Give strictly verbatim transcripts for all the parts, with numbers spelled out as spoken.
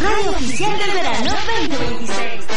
radio oficial del verano veinte veintiséis.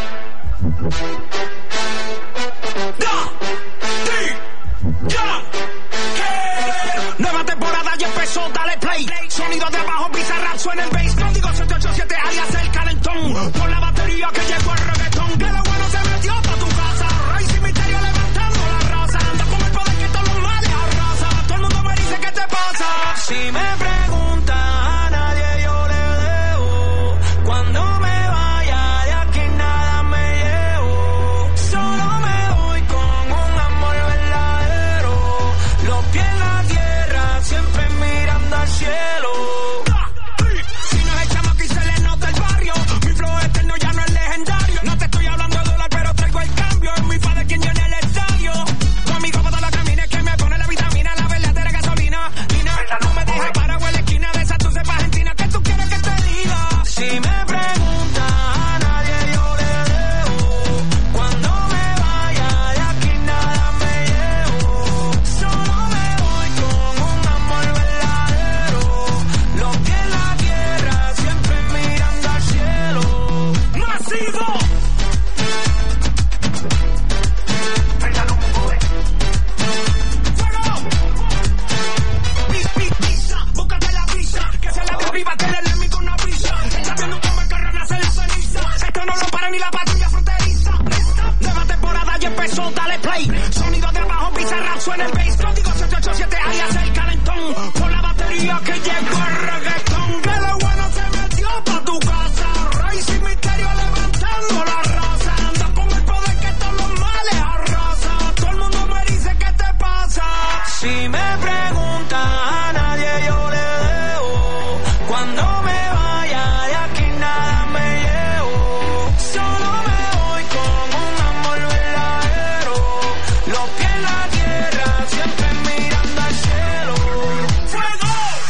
Nueva temporada ya empezó, dale play. Sonido de abajo, Bizarrap suena el bass. Código siete ocho siete alias el calentón. Con la batería que llegó el reggaetón. Que lo bueno se metió pa' tu casa. Rey sin misterio levantando la raza. Anda con el poder que todos los males arrasa. Todo el mundo me dice ¿qué te pasa? Si me preguntan a nadie yo le debo. Cuando me vaya de aquí nada me llevo. Solo me voy con un amor verdadero. Los pies en la tierra, siempre mirando al cielo. Si no es chamaco y se le nota el barrio. Mi flow eterno ya no es legendario. No te estoy hablando de dólar, pero traigo el cambio. Es mi fa de quien llena el estadio. Conmigo para todos los caminos que me pone la vitamina, la verdadera gasolina. Lina, no me dejes parado en la esquina de esa tu cepa argentina. ¿Qué tú quieres que te diga? Si me preguntan a nadie yo le debo. Cuando me vaya de aquí nada me llevo. Solo me voy con un amor verdadero. Los pies en la tierra, siempre mirando al cielo. ¡Masivo! Búscate la visa, que se la arriba, que le le con una brisa. Está viendo cómo el carro nace la ceniza. Esto no lo para ni la patrulla fronteriza. Nueva temporada ya empezó, dale play. Sonido de abajo, Bizarrap suena el bass. Código siete ocho siete alias el calentón. Con la batería que llegó el reggaetón. Que lo bueno se metió pa' tu casa. Rey sin misterio levantando la raza. Anda con el poder que todos los males arrasa. Todo el mundo me dice ¿qué te pasa? Si me preguntan a nadie yo le debo. Cuando me vaya de aquí nada me llevo. Solo me voy con un amor verdadero. Los pies en la tierra, siempre mirando al cielo. ¡Fuego!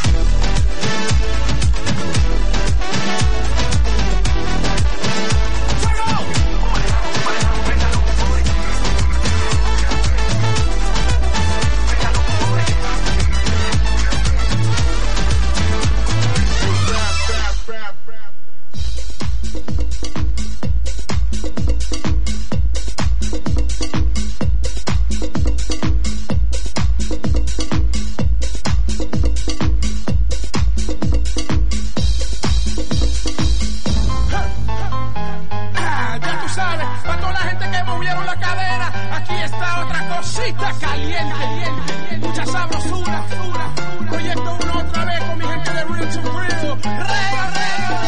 Ah, ya tú sabes, para toda la gente que movieron la cadera, aquí está otra cosita caliente, mucha sabrosura, proyecto uno otra vez con mi gente de Real to Real, rega, rega.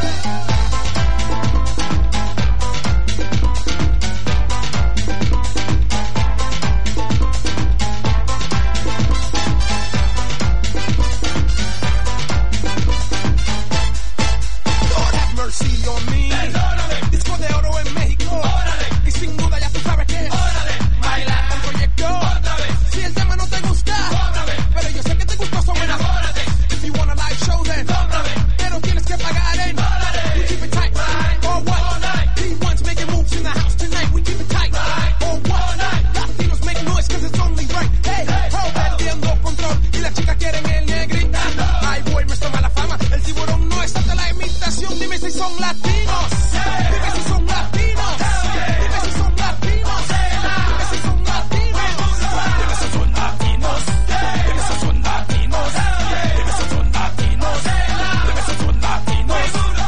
Lord have mercy on me. Disco de oro en México. Y sin duda ya tú sabes que bailar con proyecto. Si el tema no te gusta, pero yo sé que te gustó, so buena. If you want a live show then, pero tienes que pagar en. We keep it tight, or what? P one's making moves in the house tonight. We keep it tight, or what? Latinos make noise cause it's only right. Hey, oh, perdiendo control y las chicas quieren el negrita. Ay, boy, me está mala fama. El tiburón no es hasta la imitación. Dime si son latinos. Dime si son latinos. Dime si son latinos. Dime si son latinos. Dime si son latinos. Dime si son latinos. Dime si son latinos. Dime si son latinos.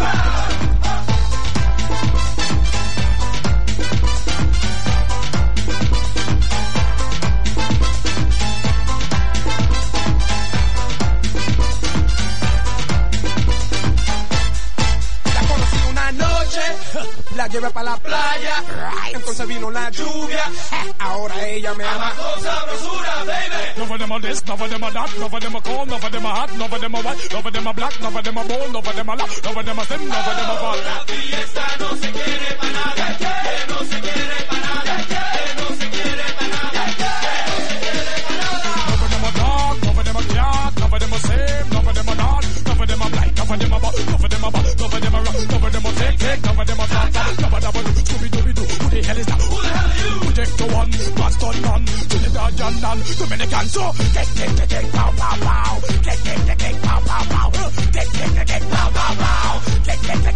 La conocí una noche, la llevé para la playa, entonces vino la lluvia, ahora ella me ama. None of them are this, none of them are that, none of them are cold, none of them are hot, none of them are white, none of them are black, none of them are bold, none of them are loud, none of them are thin, none of them are fat. La fiesta no se quiere para nada, que no se quiere para nada, que no se quiere para nada, que none of them are dark, none of them are cat, none of them are same, none of them are not, none of them are blind, none of them are bad, none of them are bad, none of them are rock, none of them are take, take, none of them are fat, none of them are Scooby-Dooby-Doo. Who the hell is that? Who the hell are you? Projecto one, Boston man, Trinidad and Dan, Dominican, so get, get, get, get, pow, pow, pow, get, get, get, get, pow, pow, pow, get, get, get, get, pow, pow, pow, get, get, get.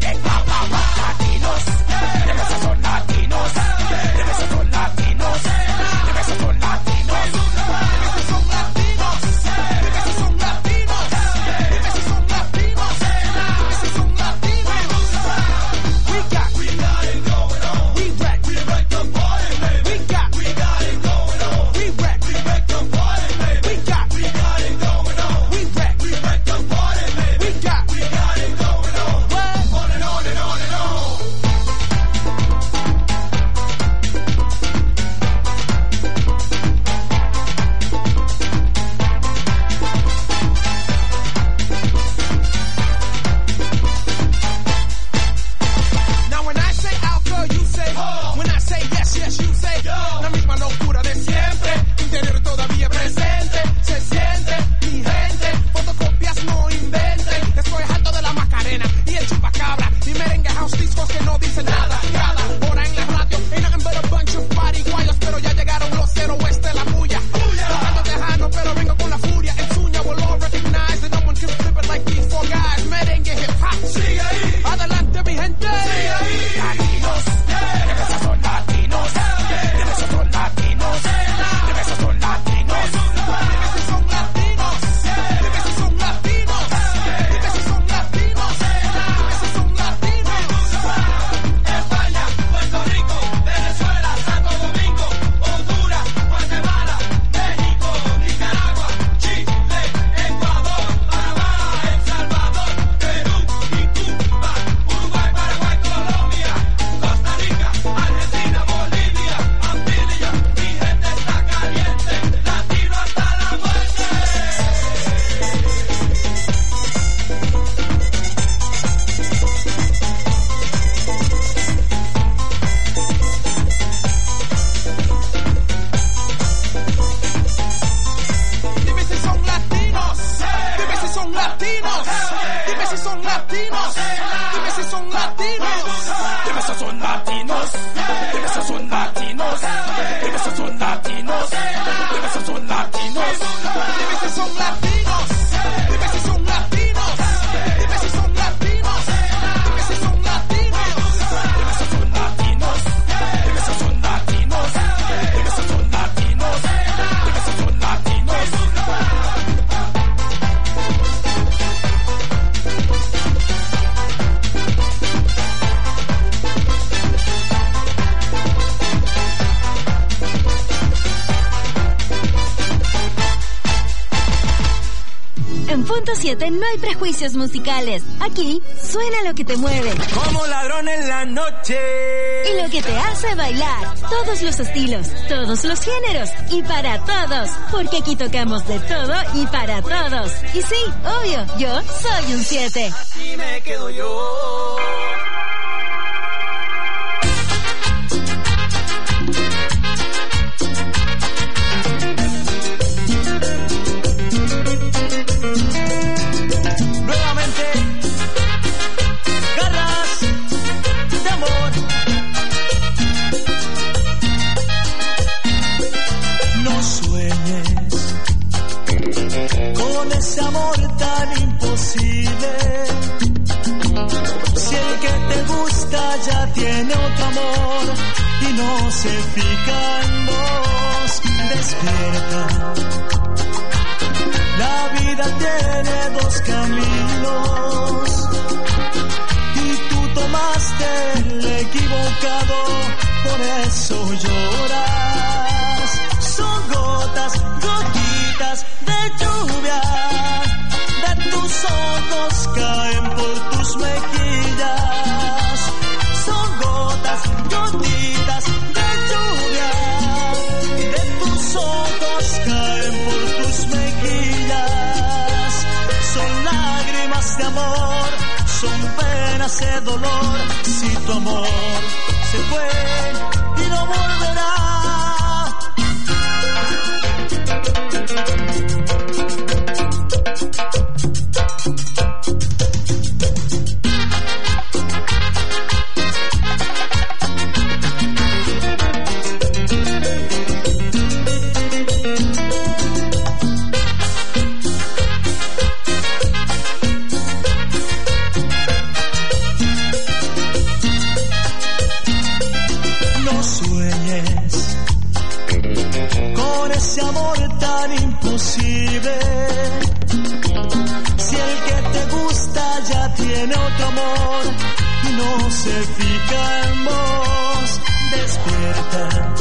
latinos. Dime si son latinos. Dime si son latinos. Dime si son latinos. Dime si son latinos. Dime si son latinos. Dime si son latinos. Dime si son latinos. Dime si son latinos. Dime si son latinos. Dime si son latinos. Dime si son latinos. Dime si son latinos. Dime si son latinos. En Punto siete no hay prejuicios musicales. Aquí suena lo que te mueve. Como ladrón en la noche. Y lo que te hace bailar. Todos los estilos, todos los géneros. Y para todos. Porque aquí tocamos de todo y para todos. Y sí, obvio, yo soy un siete. Y me quedo yo. Nuevamente, garras de amor. No sueñes con ese amor tan imposible. Si el que te gusta ya tiene otro amor y no se fija en vos, despierta. La vida tiene dos caminos y tú tomaste el equivocado, por eso lloras. Son gotas, gotitas de lluvia, de tus ojos caen por tus mejillas. Son gotas, gotitas de lluvia, de tus ojos caen por tus mejillas. Son lágrimas de amor, son penas de dolor. Si tu amor se fue y no volverá. Ese amor tan imposible. Si el que te gusta ya tiene otro amor y no se fija en vos, despierta.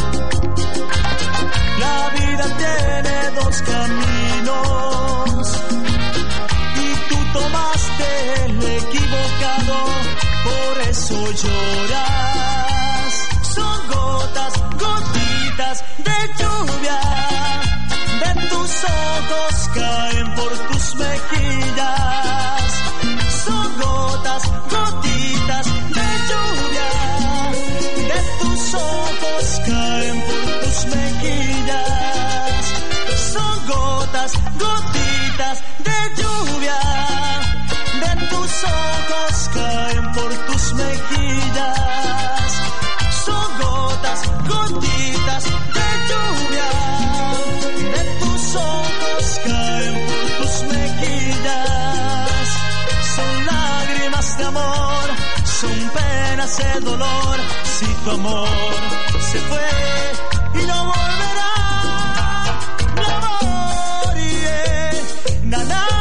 La vida tiene dos caminos y tú tomaste el equivocado, por eso lloras. Son gotas, gotitas de lluvia, de tus ojos caen por tus mejillas. Son gotas, gotitas de lluvia, de tus ojos caen por tus mejillas. Son gotas, gotitas de lluvia, de tus ojos caen por tus mejillas. Son gotas, gotitas de lluvia, de tus ojos caen por tus mejillas. Son lágrimas de amor, son penas de dolor. Si tu amor se fue y no volverá, mi amor, yeah. Na, na, na,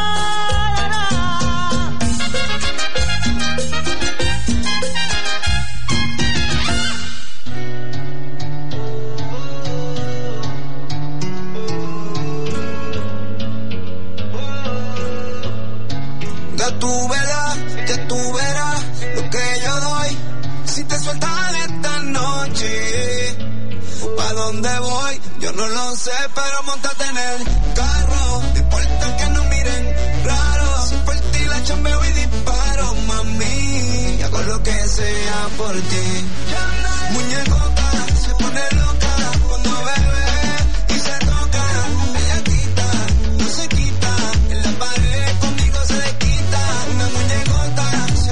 Ya tú verás, ya tú verás lo que yo doy. Si te sueltan esta noche, ¿pa' dónde voy? Yo no lo sé, pero montate en el carro. No importa que no miren raro. Si por ti la chambeo y disparo, mami. Hago lo que sea por ti. Muñecota se pone loca cuando bebe y se toca. Ella quita, no se quita. En la pared conmigo se le quita. Una muñecota se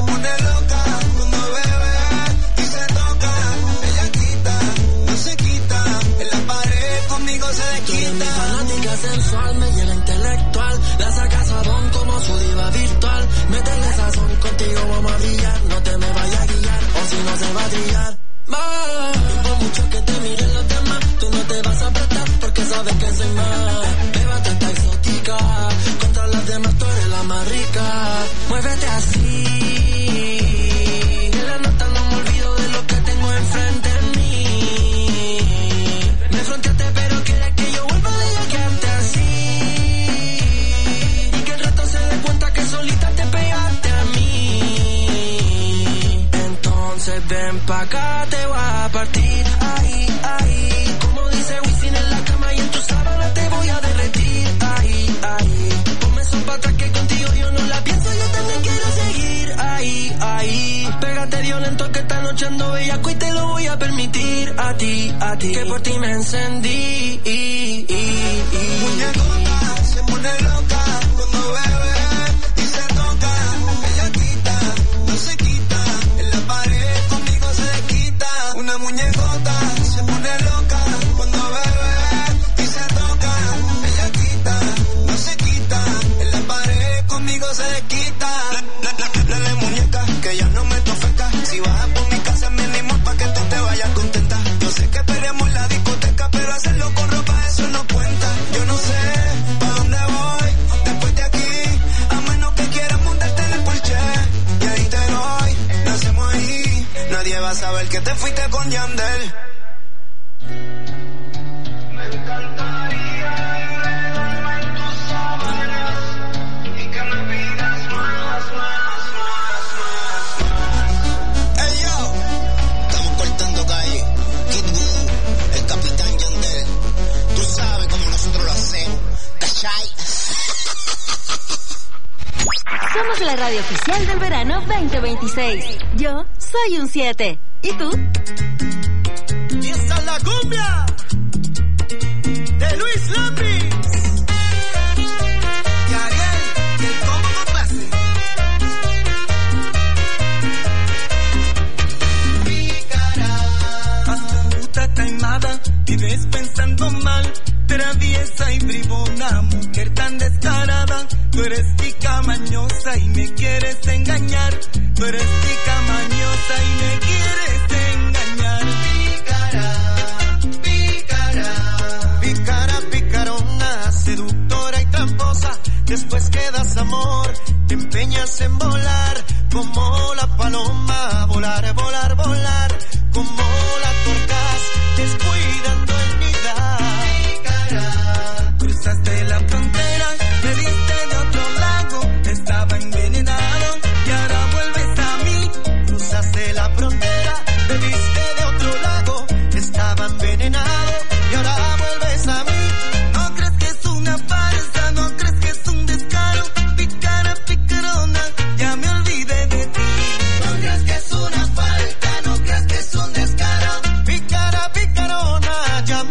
no te me vayas a guiar, o si no se va a trillar. Más, por mucho que te miren los demás, tú no te vas a prestar porque sabes que soy más. Beba tanta exótica, contra las demás tú eres la más rica. Muévete así, en la nota no me olvido de lo que tengo enfrente de mí. Me fronteaste pero quieres que yo vuelva a delegarte así, y que el resto se dé cuenta que solita te pegaste a mí. Entonces ven pa' acá, te voy a partir, ahí, ahí. Como dice Wisin en la cama y en tu sábana te voy a derretir, ahí, ahí. Ponme eso pa' atrás que contigo yo no la pienso, yo también quiero seguir, ahí, ahí. Pégate violento que esta noche ando bellaco y te lo voy a permitir a ti, a ti. Que por ti me encendí, y, y, y. Muñecota, se pone loca cuando bebe y se toca. Ella quita, no se quita, en la pared conmigo se quita. Una muñecota se pone loca cuando bebe y se toca. Ella quita, no se quita, en la pared conmigo se quita. Dale muñeca, que ya no me tofeca. Si bajas por mi casa me animo pa' que tú te vayas contenta. Yo sé que peleamos en la discoteca, pero hacerlo con ropa eso no cuenta. Yo no sé pa' dónde voy después de aquí, a menos que quieras montarte en el Porsche. Y ahí te doy, lo hacemos ahí. Nadie va a saber que te fuiste con Yandel. Me encantaría ir en tus sábanas y que me pidas más, más, más, más, más. Hey yo, estamos cortando calle. Kid Voodoo, el capitán Yandel. Tú sabes cómo nosotros lo hacemos. ¿Cachai? Somos la radio oficial del verano veinte veintiséis. Yo soy un siete. ¿Y tú? Y esa es la cumbia de Luis Lambis y Ariel, y el combo con clase. Pícara, astuta, taimada, vives pensando mal, traviesa y bribona, mujer tan descarada. Tú eres tica mañosa y me quieres engañar. Tú eres tica mañosa y me quieres engañar. Pícara, pícara, pícara, picarona, seductora y tramposa. Después que das amor, te empeñas en volar como la paloma. Volar, volar, volar como la torcas, descuidando el nidar. Pícara, cruzaste la frontera, me viste de otro lado, estaba envenenado y ahora vuelves a mí. Cruzaste la frontera, me viste de otro lado, estaba envenenado y ahora vuelves a mí. No crees que es una farsa, no crees que es un descaro. Picara, picarona, ya me olvidé de ti. No crees que es una falta, no crees que es un descaro. Picara, picarona, ya me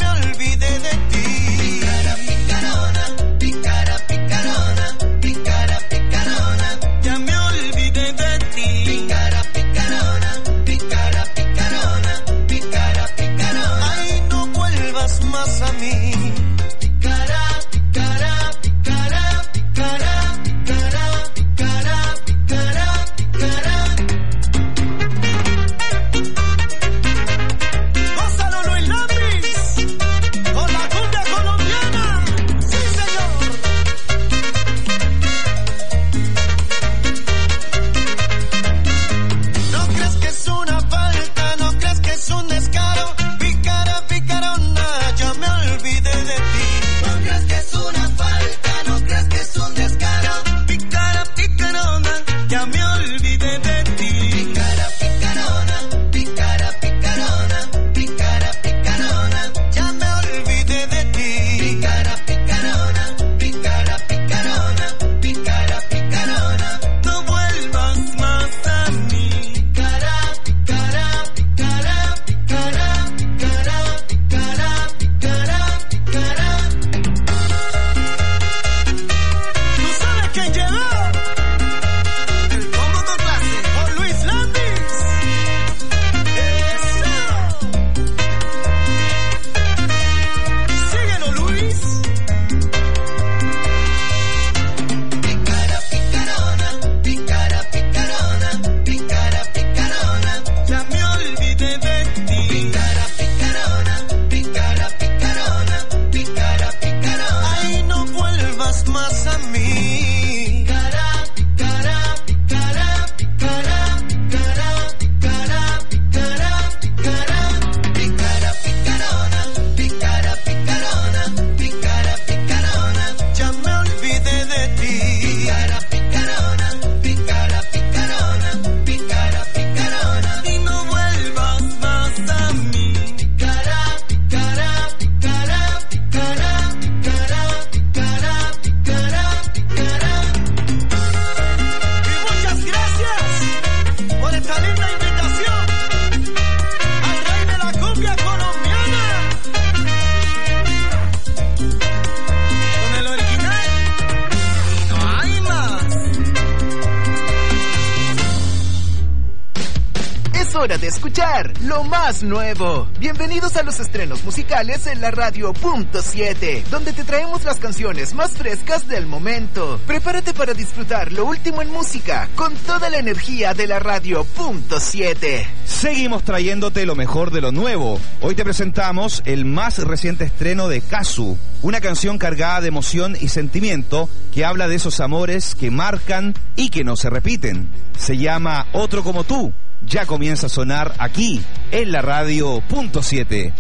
salir la invitación al rey de la cumbia colombiana. Con el original y no hay más. Es hora de escuchar lo más nuevo. Bienvenidos a los estrenos musicales en la radio punto siete, donde te traemos las canciones más frescas del momento. Prepárate para disfrutar lo último en música con toda la energía de la radio punto siete. Seguimos trayéndote lo mejor de lo nuevo. Hoy te presentamos el más reciente estreno de Kazu, una canción cargada de emoción y sentimiento que habla de esos amores que marcan y que no se repiten. Se llama Otro como tú. Ya comienza a sonar aquí, en la radio punto siete.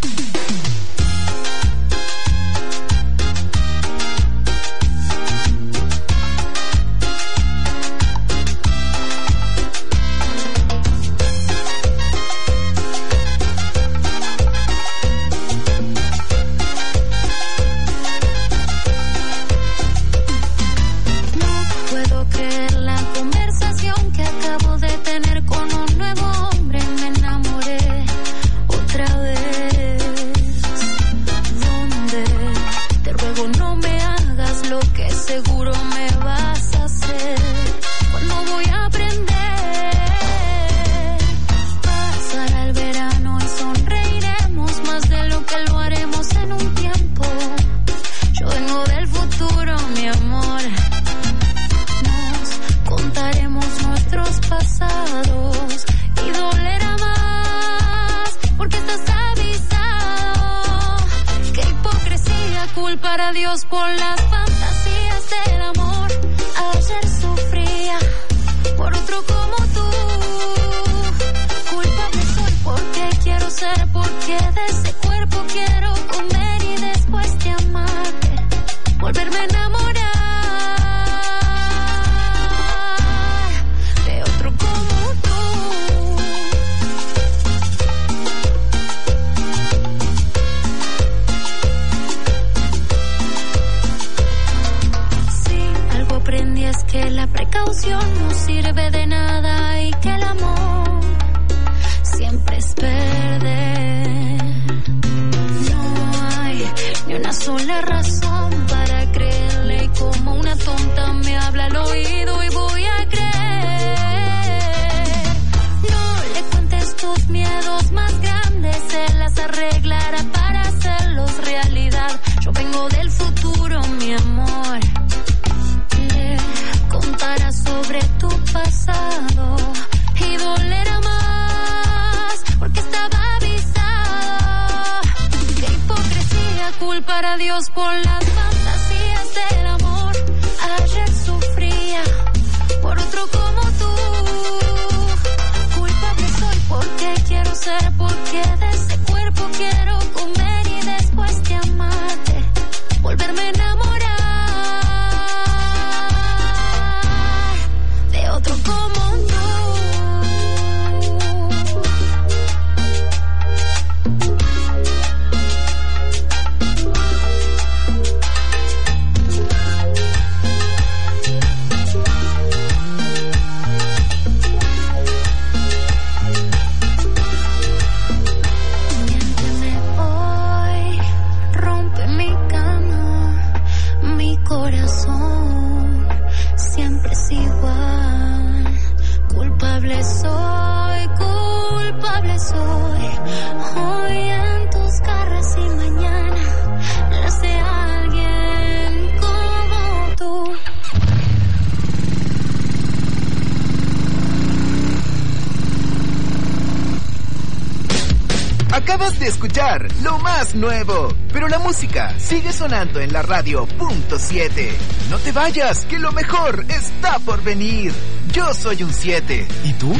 Acabas de escuchar lo más nuevo, pero la música sigue sonando en la radio punto siete. No te vayas, que lo mejor está por venir. Yo soy un siete. ¿Y tú?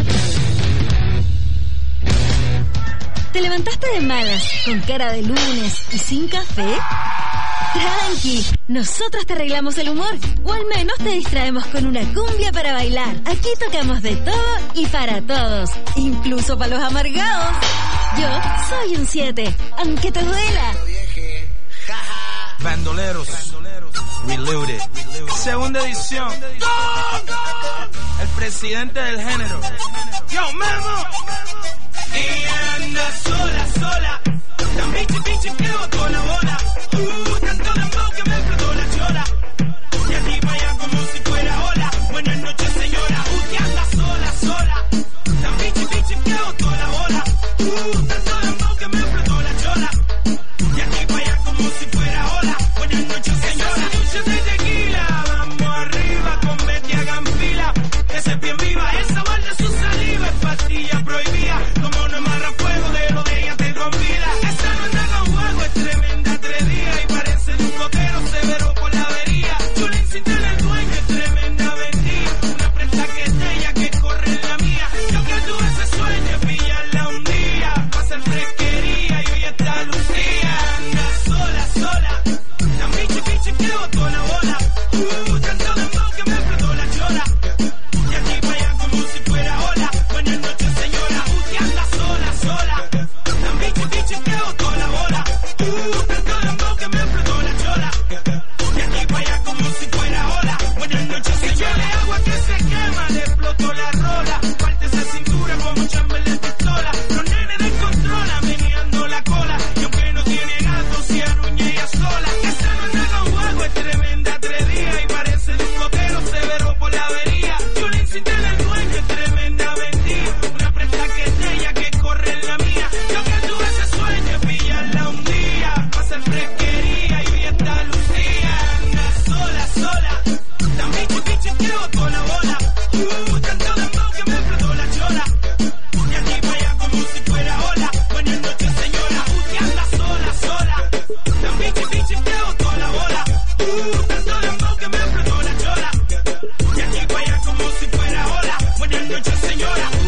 ¿Te levantaste de malas, con cara de lunes y sin café? Tranqui, nosotros te arreglamos el humor, o al menos te distraemos con una cumbia para bailar. Aquí tocamos de todo y para todos, incluso para los amargados. Yo soy un siete, aunque te duela. Bandoleros, Reloaded, segunda edición. El presidente del género. Yo,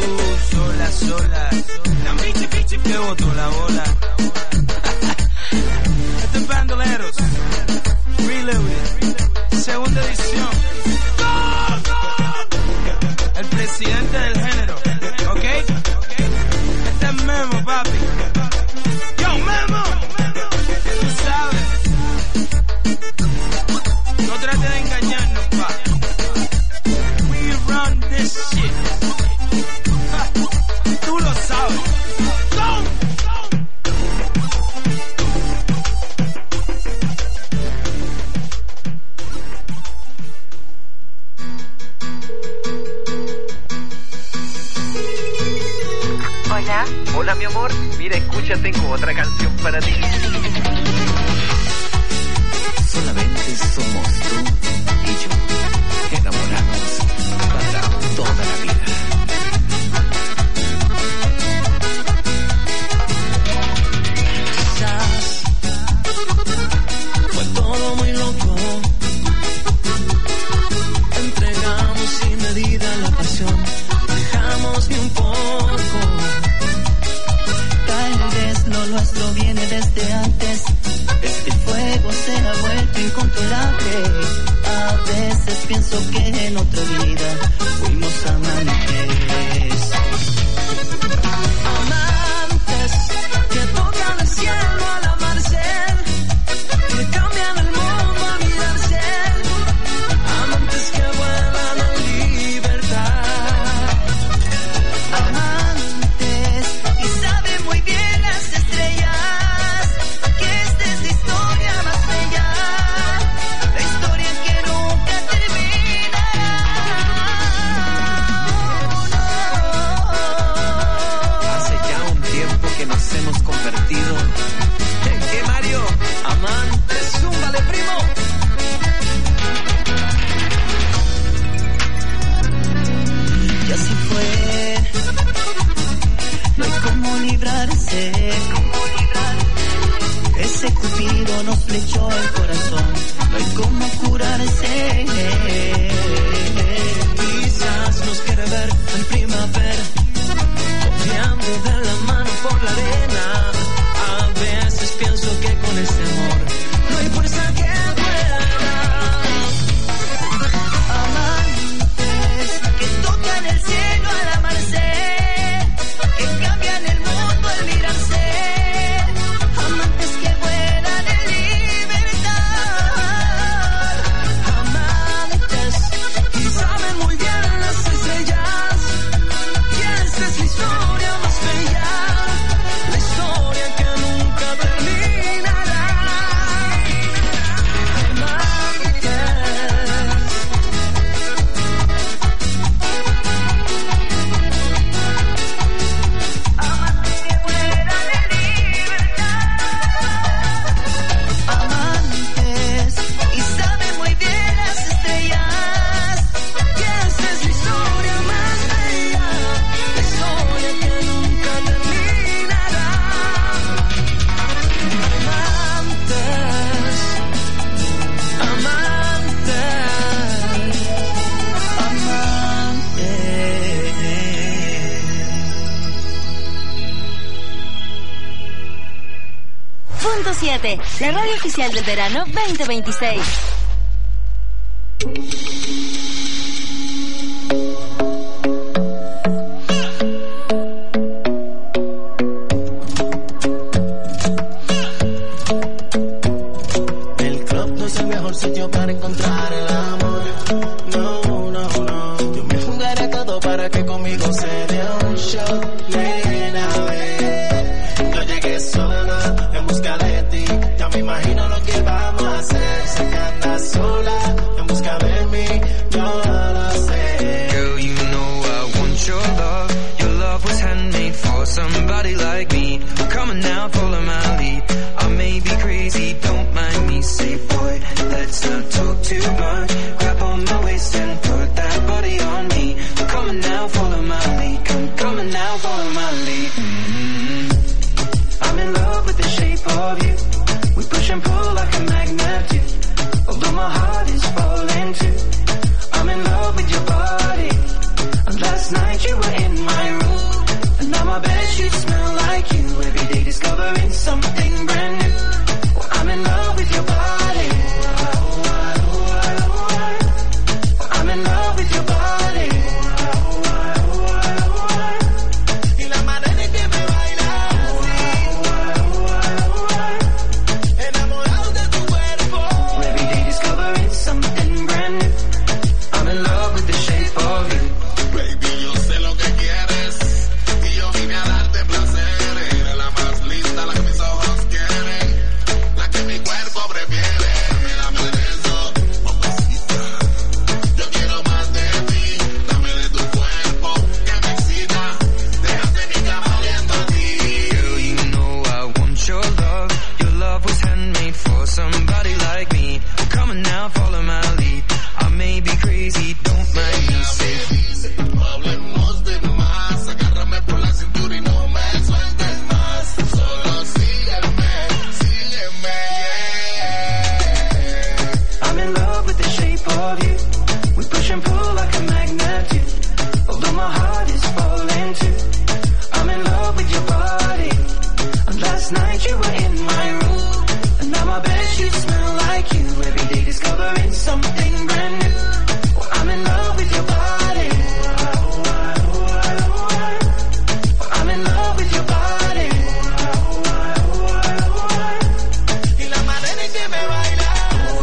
Tú, sola, sola. La michi, pichi, que botó la bola. Este es Bandoleros. Reloaded. Segunda edición. El presidente del género. ¿Ok? Este es Memo, papi. Yo, Memo. Tú sabes. No trates de engañarnos, papi. We run this shit. Ja, tú lo sabes. Go. Hola. Hola, mi amor. Mira, escucha, tengo otra canción para ti. Solamente somos tú y yo, enamorados para toda la vida. Quizás fue todo muy loco. Entregamos sin medida la pasión. Dejamos ni un poco. Tal vez lo nuestro viene desde antes. Este fuego se ha vuelto incontrolable. A veces pienso que en otra vida fuimos amantes. Amantes que tocan el cielo al amarse, que cambian el mundo al mirarse. Amantes que vuelan en libertad. Amantes y saben muy bien las estrellas. Nos hemos convertido en que Mario, amantes, zúmbale, primo. Y así fue. No hay cómo librarse. Ese cupido nos flechó el corazón. No hay cómo curarse. Quizás nos quiere ver en primavera, confiando de la mano por la arena. A veces pienso que con este amor no hay fuerza que pueda. Amantes que tocan el cielo al amarse, que cambian el mundo al mirarse. Amantes que vuelan en libertad. Amantes y saben muy bien las estrellas. Y esta es la historia más bella, la historia que nunca terminará. Amantes. Amantes que vuelan en libertad. Amantes y saben muy bien las estrellas. Y esta es la historia más bella, la historia que nunca terminará. Amantes, Punto siete, la radio oficial del verano veinte veintiséis. el club no es el mejor sitio para encontrar el amor. No, no, no. Yo me jugaré todo para que conmigo se dé un shot. Nena, ven. Yo llegué solo en busca de ti. Ya me imagino lo que vamos a hacer. Sé que andas sola en busca de mí. Yo lo sé. Girl, you know I want your love. Your love was handmade for somebody like me. Come on now, follow my lead. I may be crazy, don't mind me. Say, boy, let's not talk too much. Grab on my waist and put that body on me. Come on now, follow my lead. Come, come on now, follow my lead. Mm-hmm. I'm in love with the shape of you. We push and pull like a magnet do. Although my heart is falling too. I'm in love with your body. And last night you were in my room. bedsheets smell like you. Every day discovering something brand new. Well, I'm in love with your body. I'm in love with your body. Y la manera en que me bailas, enamorado de tu cuerpo. Every day discovering something brand new. I'm in love with the shape of you. Baby, yo sé lo que quieres y yo vine a darte placer. Eres la más linda, la que mis ojos quieren, la que mi cuerpo prefiere. Dame, dame de eso, mamacita. Yo quiero más de ti. Dame de tu cuerpo que me excita. Déjate mi cama oliendo a ti. Girl, you know I want your love. Your love was handmade for somebody like me. Well, come on now, follow my lead. I may be crazy, don't mind me. Say, No hablemos de más. Agárrame por la cintura y no me sueltes más. Solo sígueme, sígueme, yeah. I'm in love with the shape of you. We push and pull like a magnet do. Although my heart is falling too. I'm in love with your body. And last night you were in my room. And now my bedsheets smell like you. Every day discovering something brand new. Well, I'm in love with your body. I'm in love with your body. Y la manera en que me bailas,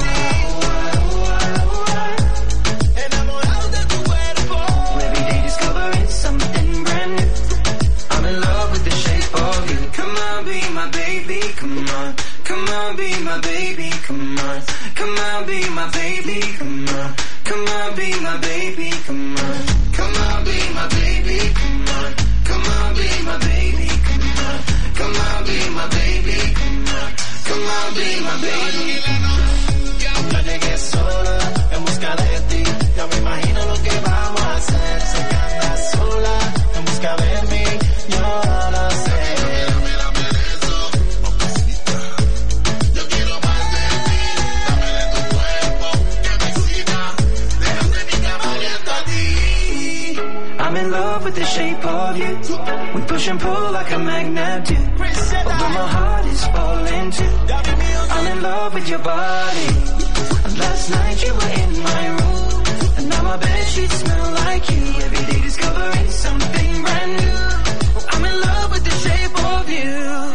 enamorado de tu cuerpo. Every day discovering something brand new. I'm in love with the shape of you. Come on, be my baby, come on. Come on, be my baby, come on. Come on, be my baby, come on. Come on, be my baby, come on. Come on, be my baby, come on. Come on, be my baby, come on. Come on, be my baby, come on. Come on, be my baby. Ya llegué sola en busca de ti. Ya me imagino lo que vamos a hacer. Sé que andas sola en busca de mí. Yo lo sé. Dame, dame de eso, mamacita. Yo quiero más de ti. Dame de tu cuerpo que me excita. Déjate mi cama oliendo a ti. I'm in love with the shape of you. We push and pull like a magnet do. Although my heart is falling too. I'm in love with your body. And last night you were in my room. And now my bedsheets smell like you. Every day discovering something brand new. I'm in love with the shape of you.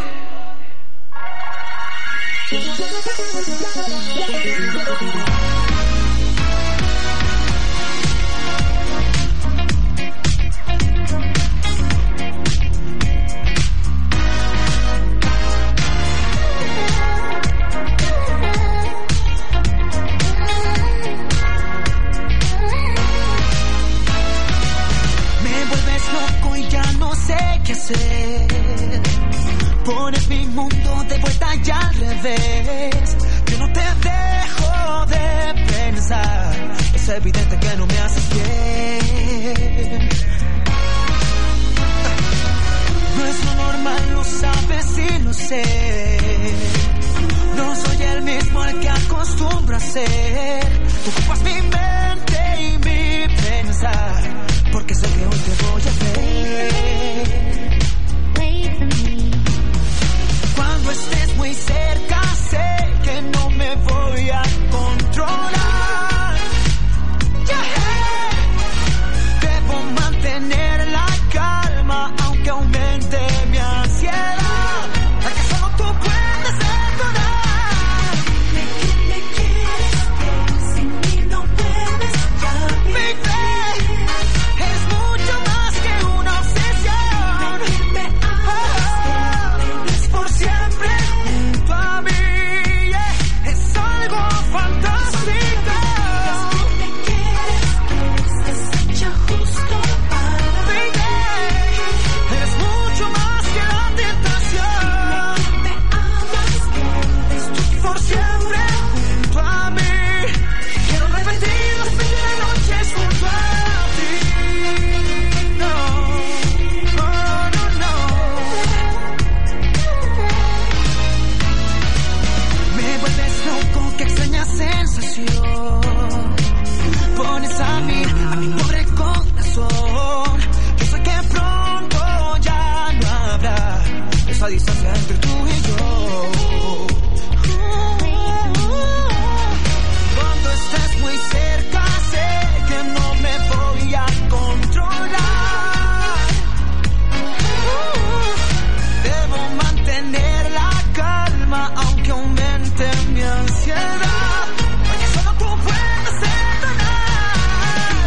Me vuelves loco y ya no sé qué hacer. Pones mi mundo de vuelta y al revés. Yo no te dejo de pensar. Es evidente que no me haces bien. No es lo normal, lo sabes y lo sé. No soy el mismo al que acostumbro a ser. Tú ocupas mi mente y mi pensar. Porque sé que hoy te voy a ver. Cuando estés muy cerca sé que no me voy a controlar. Yeah. Debo mantener la calma aunque aumente mi ansiedad. Porque solo tú puedes decorar. Me quieres, pero sin mí no puedes ya vivir. Mi fe es mucho más que una obsesión. esa distancia entre tú y yo. Cuando estés muy cerca sé que no me voy a controlar. Debo mantener la calma aunque aumente mi ansiedad, porque solo tú puedes perdonar.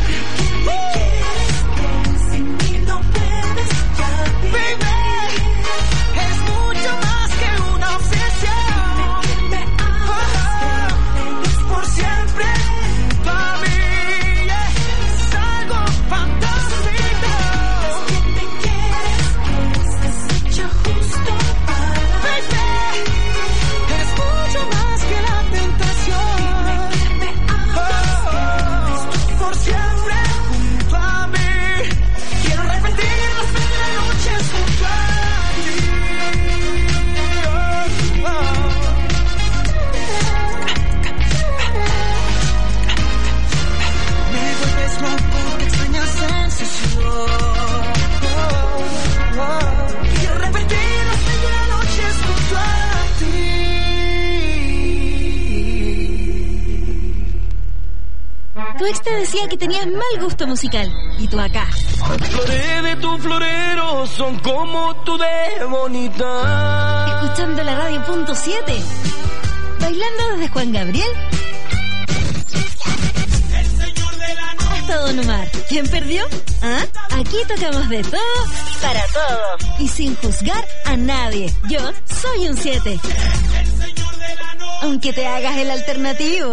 ¿Qué sin mí no puedes ya, baby? Es mucho más que una obsesión. Que me amas, que es por siempre. Para mí es algo fantástico. Es que me quieres, estás hecho justo para baby. Es mucho más que la tentación. Que me amas, que es por siempre junto a mí. Quiero repetir las mil noches junto a ti. Oh, oh. Me vuelves loco, te extraña sensación. Oh, oh. Quiero repetir las mil noches junto a ti. Tu ex te decía que tenías mal gusto musical. Y tú acá, Flores de tu florero son como tú de bonita. escuchando la radio punto siete. Bailando desde Juan Gabriel hasta Don Omar. ¿Quién perdió? ¿Ah? Aquí tocamos de todo para todos y sin juzgar a nadie. Yo soy un siete. Aunque te hagas el alternativo.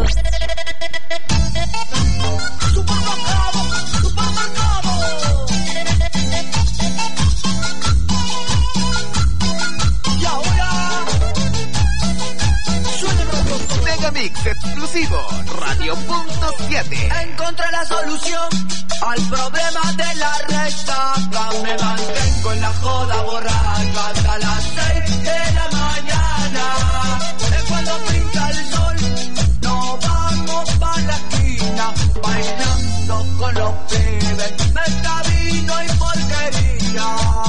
Megamix exclusivo, radio punto siete. Encontré la solución al problema de la resaca. Me mantengo en la joda borracha hasta las seis de la mañana. Es cuando pinta el sol, nos vamos pa' la esquina, bailando con los pibes, mezcla vino y porquería.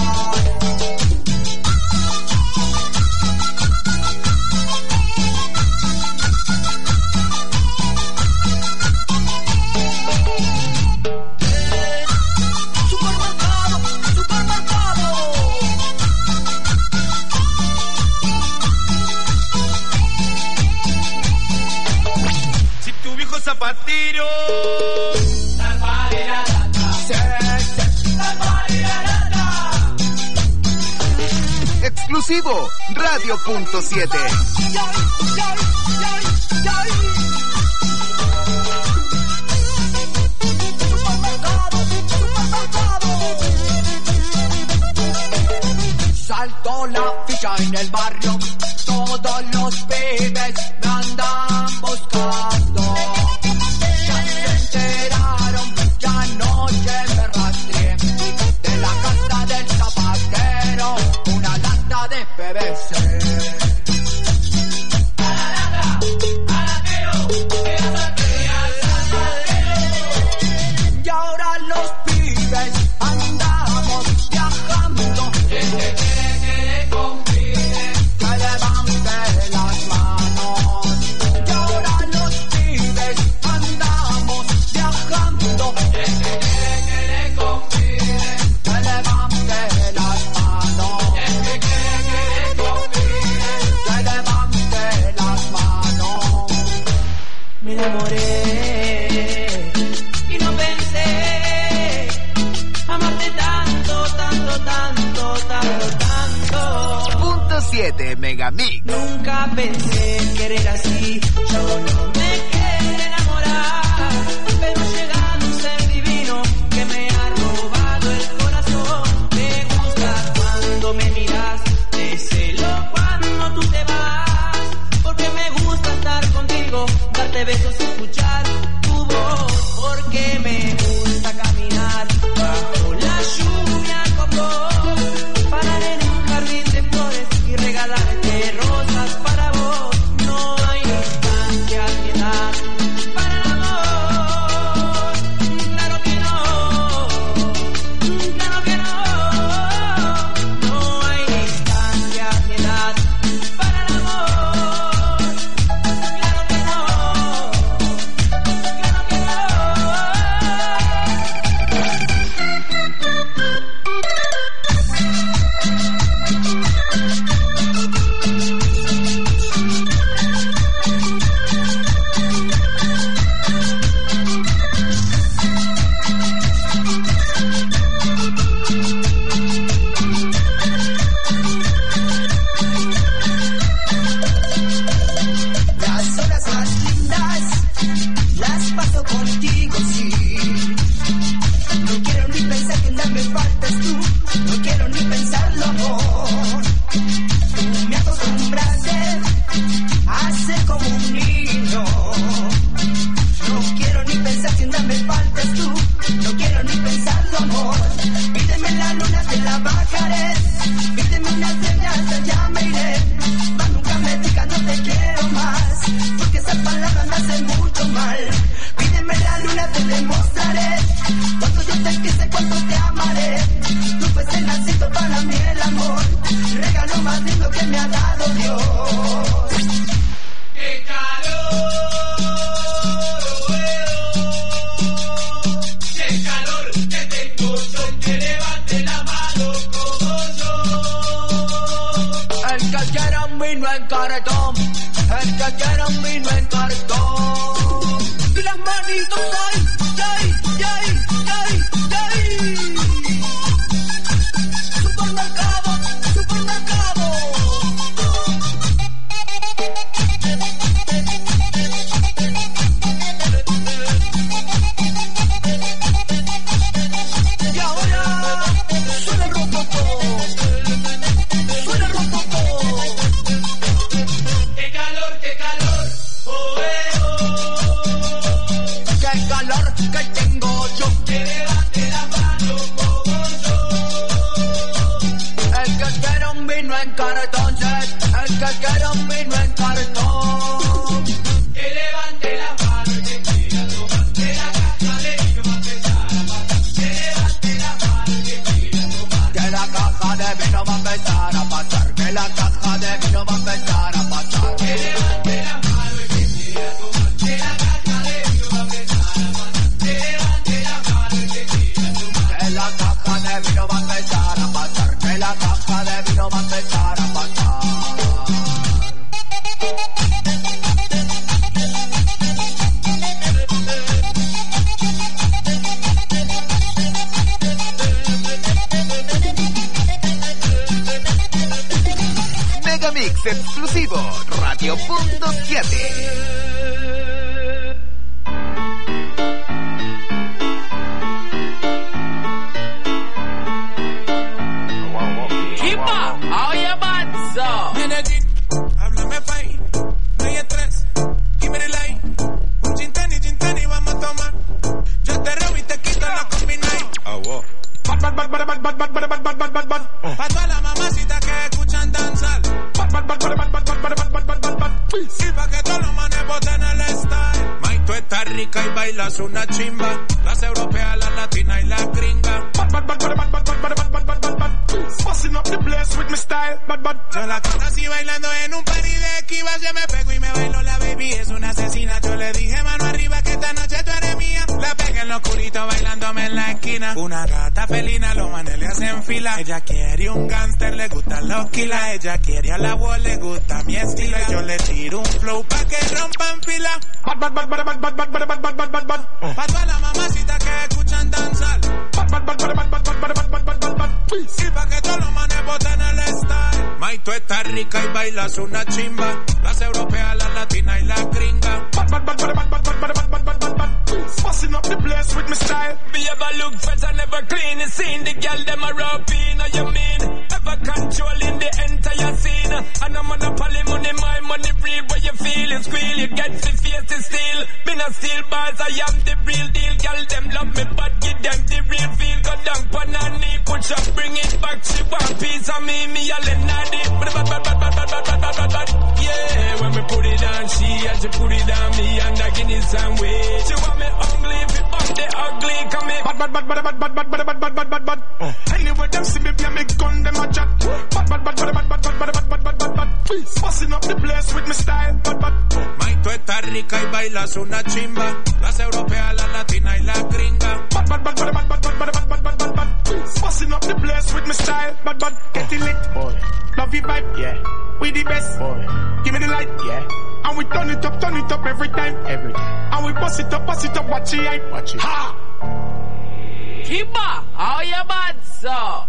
Zapatero. Exclusivo, radio punto siete. Saltó la ficha en el barrio, todos los pibes me andan buscando. Ya se enteraron, ya anoche me rastreé de la casa del zapatero, una lata de P V C. Y ahora los pibes andamos viajando. Que levante las manos. Y ahora los pibes andamos viajando. Que levante las manos. Que levante las manos. Me enamoré y no pensé amarte tanto, tanto, tanto, tanto, tanto. Punto siete Megamix. Nunca pensé en querer así, yo no me quería enamorar, pero ha llegado un ser divino que me ha robado el corazón. Me gusta cuando me miras, te celo cuando tú te vas, porque me gusta estar contigo, darte besos y escuchar tu voz, porque me gusta caminar bajo la lluvia con vos, parar en un jardín de flores y regalarte rosas para vos. No hay instante alguien la bajaré. Pídeme una señal, ya me iré. Mas nunca me digas no te quiero más, porque esas palabras me hacen mucho mal. Pídeme la luna, te demostraré cuánto yo te quise, cuánto te amaré. Tú fuiste nacido para mí el amor, regalo más lindo que me ha dado Dios. ¡Qué calor! ¡Qué calor que tengo yo! Que levante la mano como yo. El que quiera un vino en cartón, el que quiera un vino en cartón. Y las manitos ahí, ahí, ahí, ahí, ahí. Supermercado, supermercado. Y ahora suena el rococó, suena el rococó. ¡Qué calor, qué calor! ¡Oh, eh, oh! ¡Qué calor que tengo yo! ¡Que levante la mano como yo! El que quiera un vino en cartón, el que quiera un vino en cartón. Que levante la mano y que quiera tomar, que la caja de vino va a empezar a pasar. Que levante la mano y que quiera tomar, que la caja de vino va a empezar a pasar. Que la caja de vino va a empezar a pasar. Que levante la mano y que quiera tomar, que la caja de vino va a empezar a pasar. Que levante la mano y que quiera tomar, que la caja de vino va a empezar a pasar. Que la caja de vino va a empezar a pasar. Megamix exclusivo, Radio Punto siete. Keepa, oye, manzo. Háblame fine, no hay estrés, give me the light. Un gin tonic, gin tonic vamos a tomar. Yo te robo y te quito la combinai. Ah, wow. Bad, bad, bad, bad, bad, bad, bad, bad, bad, bad, bad, bad. Pa' todas las mamacitas que escuchan danzar. Bad, bad, bad, bad, bad, bad, bad, bad, bad, bad, bad, bad. Y pa' que todos los manes boten el style. Mike, tú estás rica y bailas una chimba. Las europeas, las latinas y las gringas. Bad, bad, bad, bad, bad, bad, bad, bad, bad, bad, bad, bad. Busting up the place with my style. Bad, bad. Yo la conocí bailando en un party de esquivas. Ya me pego y me bailo la baby. Es una asesina. Yo le dije mano arriba que esta noche tú eres mía. La pegué en lo oscurito bailándome en la esquina. Una gata felina, los manes le hacen fila. Ella quiere un gangster, le gustan los kilas. Ella quiere a la voz, le gusta mi estilo. Yo le tiro un flow pa' que rompan fila. Bad, bad, bad, bad, bad, bad, bad, bad, bad, bad, bad, bad. Pa' todas las mamacitas que escuchan danzar. Bad, bad, bad, bad, bad, bad, bad, bad, bad, bad, bad, bad. Y pa' que todos los manes boten el style. Mike, tú estás rica y bailas una chimba. Las europeas, las latinas y las gringas. Bad, bad, bad, bad, bad, bad, bad, bad, bad, bad, bad, bad. Busting up the place with my style. Me ever look fresh and never clean. You seen the girl them a rub in, or you mean? Ever controlling the entire scene. And I'm on a poly money, my money real. Where you feel it squeal, you get the face to steal. Me not steal bars, I am the real deal. Girl them love me, but give them the real feel. Go down pan and knee, push up, bring it back. She want piece of me, me a let naughty. Bad, bad, bad, bad, bad, bad, bad, bad, bad, bad. Yeah, when me put it on she, and she put it on me, and I give it some way. She want me ugly, if it up the ugly, come here. Bad, bad, bad, bad, bad, bad, bad, bad, bad, bad, bad, bad. Anyway, them see me, be a me gun, them a chat. Bad, bad, bad, bad, bad, bad, bad, bad, bad, bad, bad, bad. Busting up the place with my style. Bad, bad. Mike, tú estás rica y bailas una chimba. Las europeas, las latinas y las gringas. Bad, bad, bad, bad, bad, bad, bad, bad, bad, bad, bad, bad. Busting up the place with my style. Bad, bad. Getting lit, boy. Love your vibe, yeah. We the best, boy. Give me the light, yeah. And we turn it up, turn it up every time, every time. And we bust it up, bust it up, watch it, hype, watch it. Ha! Keepa, oye, manzo.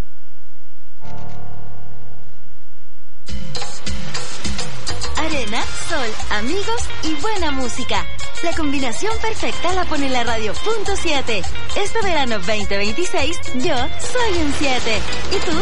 Arena, sol, amigos y buena música. La combinación perfecta la pone la Radio Punto siete. Este verano veinte veintiséis, yo soy un siete. ¿Y tú?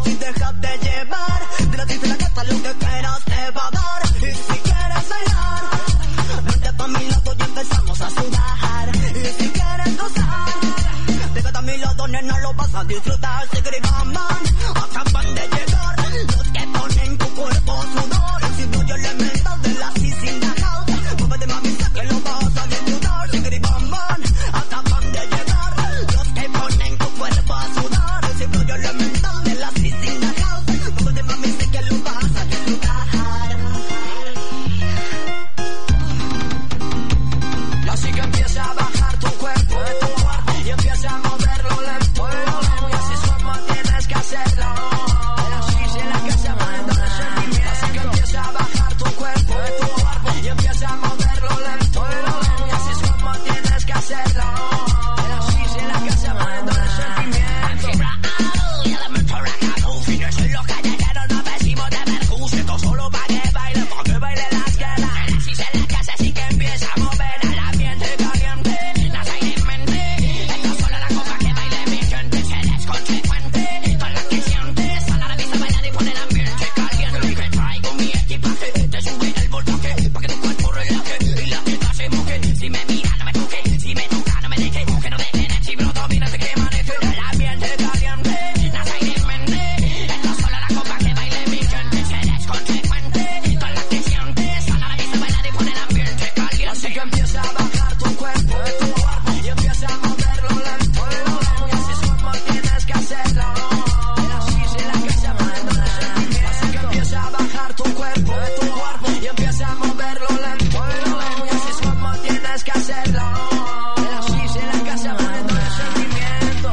y déjate llevar. De la triste la gata lo que quieras te va a dar. Y si quieres bailar, vente pa' mi lado y empezamos a sudar. Y si quieres gozar, pégate a mi lado, nena, lo vas a disfrutar. Sigri bam bam, acaban de llegar los que ponen tu cuerpo sudor. Y si voy elemental de la sisi in the house, muévete mami, sé que lo vas a disfrutar. Sigri bam bam, acaban de llegar los que ponen tu cuerpo a sudar. Y si voy elemental de la sisi in the house, muévete mami, sé que lo vas a disfrutar. Y así que empieza a bajar tu cuerpo de tu cuerpo y empieza a moverlo lento. Y así es como tienes que hacerlo. Así es la que se mueve el sentimiento. Así que empieza a bajar tu cuerpo de tu cuerpo y empieza a moverlo lento. Y así es como tienes que hacerlo. Así es la que se mueve el sentimiento. Y elemento racado, fino es lo callejero, no decimos de Mercus. Esto solo pa' que baile, pa' que baile las guerras. Así es la casa, así que empieza a mover el ambiente caliente. Nada en mente, esto solo la copa que baile mi gente. Se desconsecuente, con lo que sientes. Sal a la vista, bailar y pon el ambiente caliente. Lo que traigo mi equipaje, te sube el voltaje, pa' que tu cuerpo relaje y la fiesta se moje. Si me mira, no me toque, si me toca, no me deje. Que no dejen el chibro, domínate que maneje el ambiente caliente. Nada en mente, esto solo la copa que baile mi gente. Se desconsecuente, con lo que sientes. Sal a la vista, bailar y pon el ambiente caliente. Así que empieza a bajar tu cuerpo de tu cuerpo y empieza a moverlo lento. Y así es como tienes que hacerlo. Así es la que se mueve el sentimiento. Así que empieza a bajar tu cuerpo de tu cuerpo y empieza a moverlo lento. Y así es como tienes que hacerlo. Así es la que se mueve el sentimiento.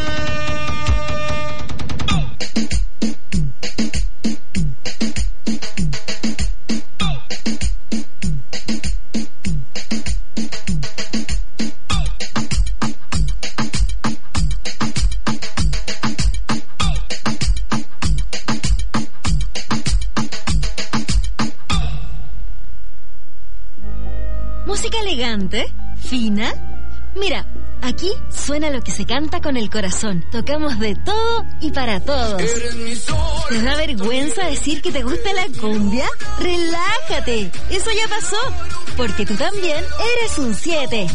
Música elegante, fina. Mira, aquí suena lo que se canta con el corazón. Tocamos de todo y para todos. ¿Te da vergüenza decir que te gusta la cumbia? Relájate, eso ya pasó, porque tú también eres un siete.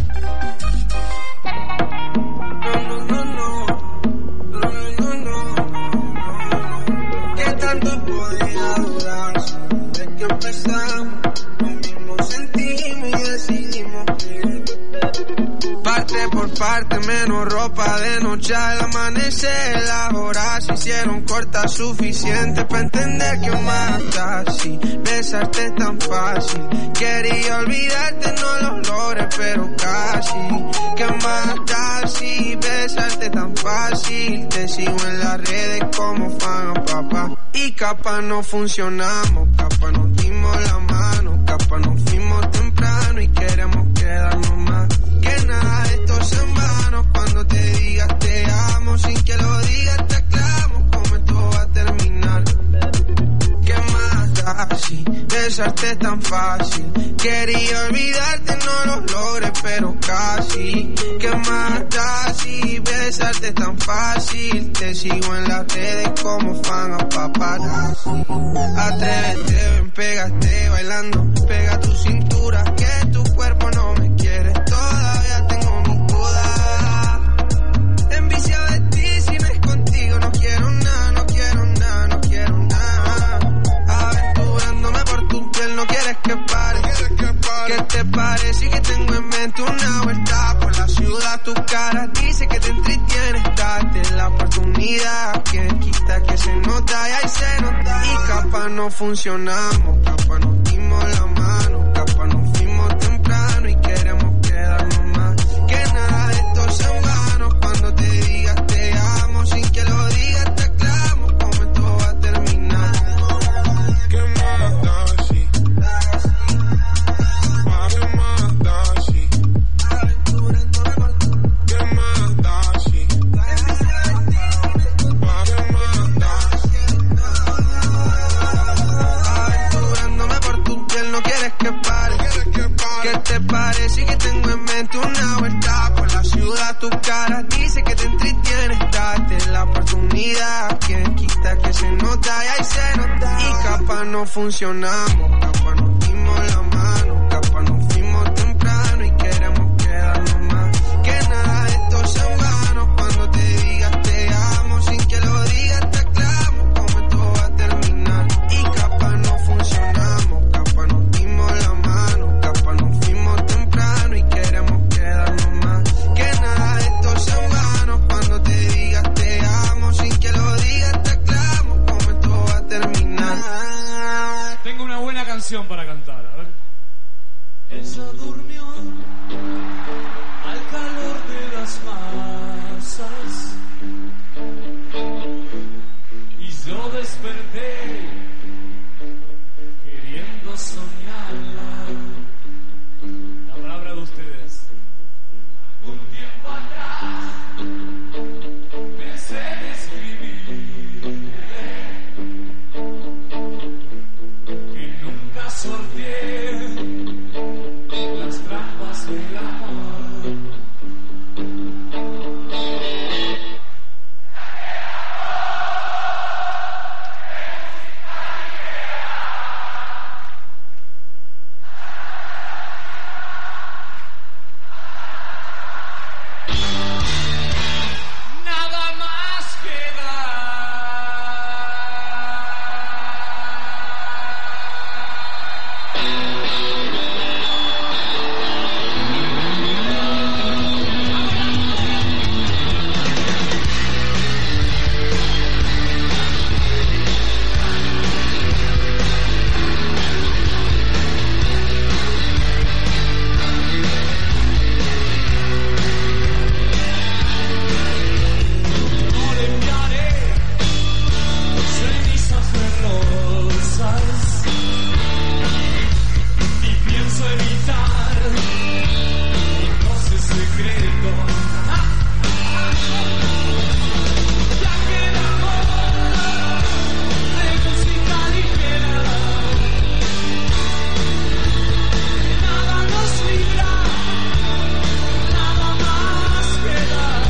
¿Qué tanto podía durar? Desde que empezamos, lo mismo sentimos y decidimos ir. Parte por parte, menos ropa de noche al amanecer. Las horas se hicieron cortas, suficiente para entender que más casi besarte es tan fácil. Quería olvidarte, no lo logré, pero casi. Que más casi besarte tan fácil. Te sigo en las redes como fan, papá. Y capaz no funcionamos, capaz nos dimos la mano, capaz nos fuimos temprano y queremos quedarnos más. Que nada de esto es en vano, cuando te digas te amo, sin que lo digas te aclamo, como esto va a terminar. ¿Qué más da si besarte es tan fácil? Quería olvidarte, no lo logré, pero casi. ¿Qué más da si besarte es tan fácil? Te sigo en las redes como fan a paparazzi. Atrévete, ven, pégate bailando, pega tu cintura, que tu cuerpo no me quiere. Todavía tengo mis dudas. Enviciado de ti, si no es contigo, no quiero nada, no quiero nada, no quiero nada. Aventurándome por tu piel, no quieres que pare. ¿Qué te parece que tengo en mente una vuelta por la ciudad? Tu cara dice que te entretienes, date la oportunidad. Que quita que se nota y ahí se nota. Y capaz no funcionamos, capaz nos dimos la mano, capaz nos fuimos temprano y queremos quedarnos más. Que nada de esto es en vano, cuando te digas te amo, sin que lo digas te aclamo, como esto va a terminar. ¿Qué más da si? ¿Qué más da si? ¿Qué más da si? ¿Qué más da si? Aventurándome por tu piel, no quieres que nota y ahí se nota. Y capaz no funcionamos, capaz nos dimos la mano, capaz nos fuimos temprano y queremos quedarnos más. Que nada de esto sea en vano, cuando te digas te amo, sin que lo digas te aclamo, como esto va a terminar. Y capaz no funcionamos, capaz nos dimos la mano, capaz nos fuimos temprano y queremos quedarnos más. Que nada de esto sea en vano, cuando te digas te amo, sin que lo digas te aclamo, como esto va a terminar. Tengo una buena canción para cantar, a ver. Ella durmió al calor de las masas y yo desperté queriendo soñarla. La palabra de ustedes. Un tiempo atrás pensé en escribirle que nunca sorteé las trampas del amor. Nada más no le enviaré cenizas de rosas y pienso evitar roces secretos. Ya quedamos de música ligera, nada nos libra, nada más queda.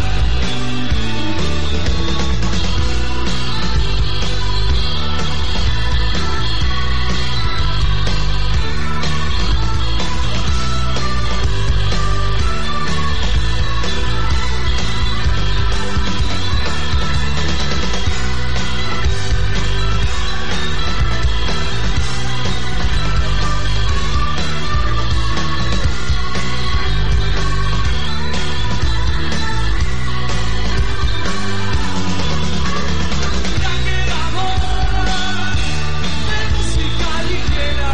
Ya quedamos de música ligera,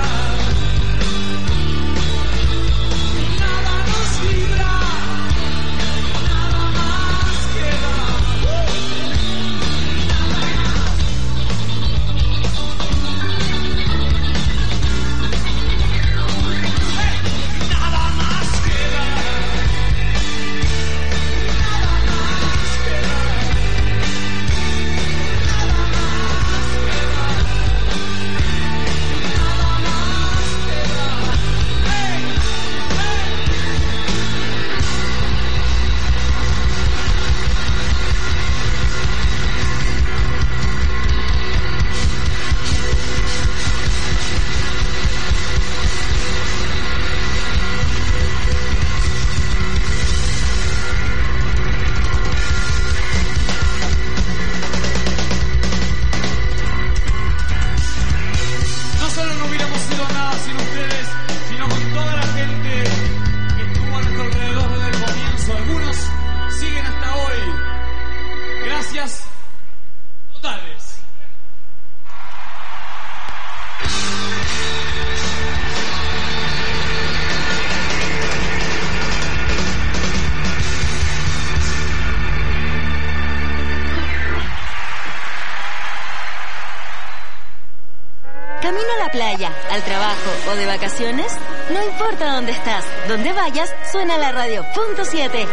nada nos libra, nada más queda. Nada más queda, nada más queda, nada más queda, nada más queda. Hey, no solo no hubiéramos sido nada sin ustedes, sino con toda la gente que estuvo a nuestro alrededor desde el comienzo. Algunos siguen hasta hoy. Gracias totales. ¿Camino a la playa, al trabajo o de vacaciones? No importa dónde estás, donde vayas, suena la radio punto siete.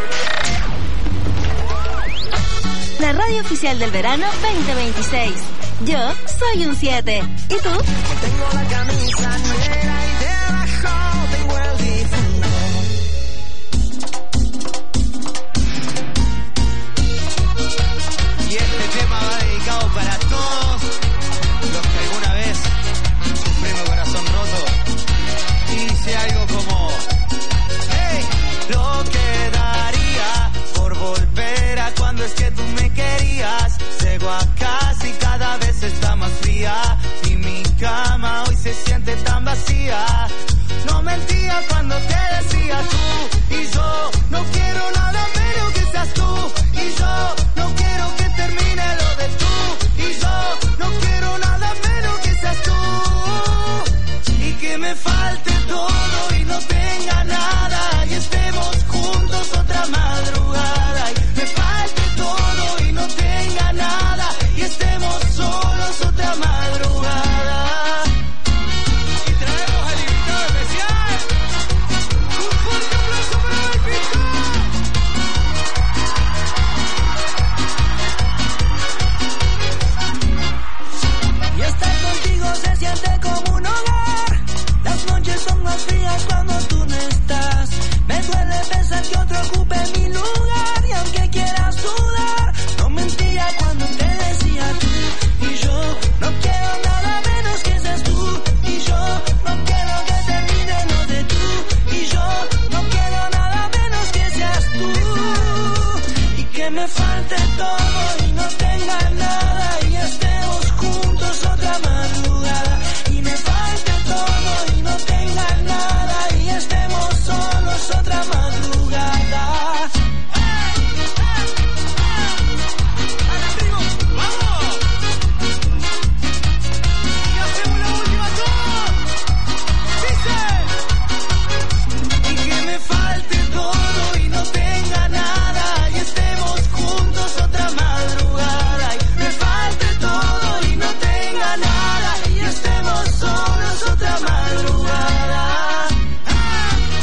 La radio oficial del verano veinte veintiséis. Yo soy un siete. ¿Y tú? Tengo la camisa negra y debajo